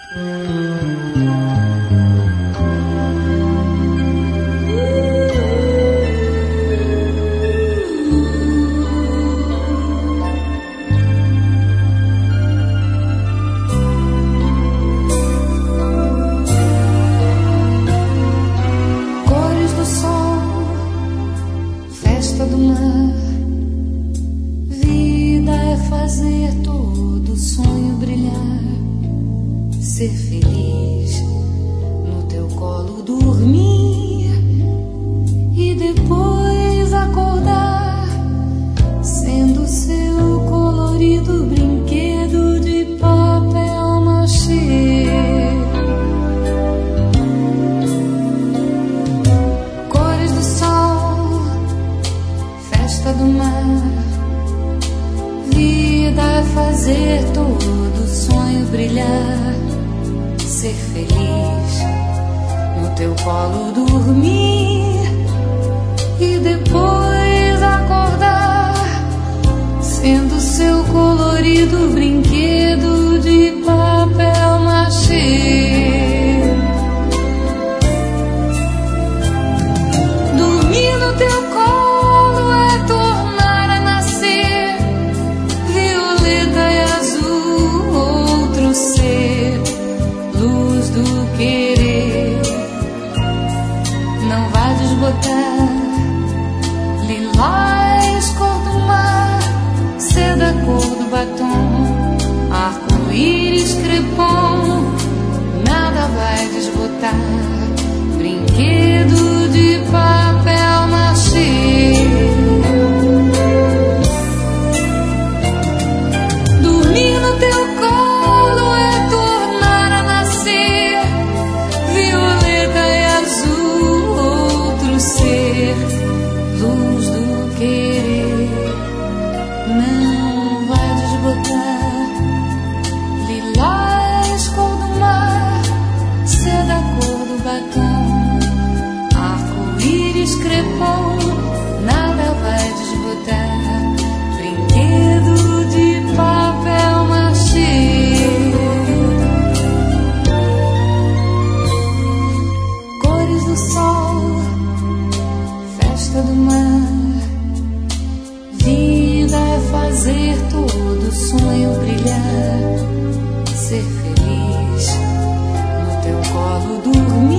Ser feliz, no teu colo dormir e depois acordar, sendo seu colorido brinquedo de papel machê. Cores do sol, festa do mar, vida é fazer todo sonho brilhar. Ser feliz, no teu colo dormir e depois acordar, sendo seu colorido brinquedo de papel machê. Dormir no teu colo é tornar a nascer, violeta e azul, outro ser. Luz do querer, não vai desbotar. Lilás, cor do mar, seda, cor do batom, arco-íris, crepom, nada vai desbotar. Brinquedo de papel machê. Dormir no teu colo é tornar a nascer, violeta e azul, outro ser. Luz do querer, não vai desbotar. Lilás, cor do mar, seda, cor do batom, arco-íris, crepom, nada vai desbotar. Brinquedo de papel machê. Cores do sol, festa do mar, vida é fazer todo sonho brilhar. Ser feliz, no teu colo dormir